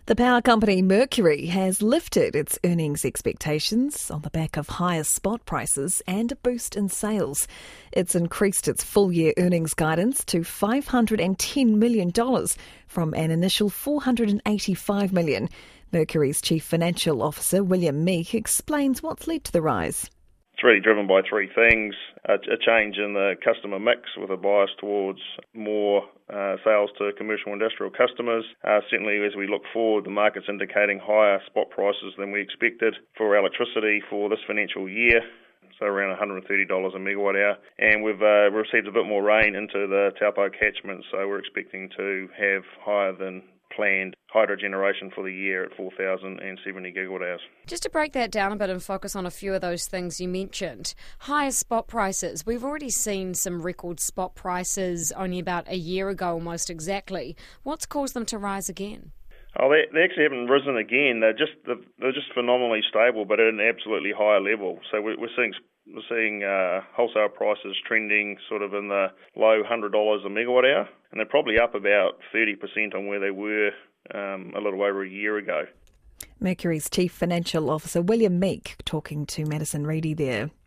The power company Mercury has lifted its earnings expectations on the back of higher spot prices and a boost in sales. It's increased its full-year earnings guidance to $510 million from an initial $485 million. Mercury's Chief Financial Officer, William Meek, explains what's led to the rise. It's really driven by three things: a change in the customer mix with a bias towards more sales to commercial industrial customers. Certainly, as we look forward, the market's indicating higher spot prices than we expected for electricity for this financial year, so around $130 a megawatt hour. And we've received a bit more rain into the Taupo catchment, so we're expecting to have higher than planned hydro generation for the year at 4,070 gigawatt hours. Just to break that down a bit and focus on a few of those things you mentioned, higher spot prices. We've already seen some record spot prices only about a year ago, almost exactly. What's caused them to rise again? Oh, they actually haven't risen again. They're just phenomenally stable, but at an absolutely higher level. So we're seeing wholesale prices trending sort of in the low $100 a megawatt hour, and they're probably up about 30% on where they were a little over a year ago. Mercury's Chief Financial Officer William Meek talking to Madison Reedy there.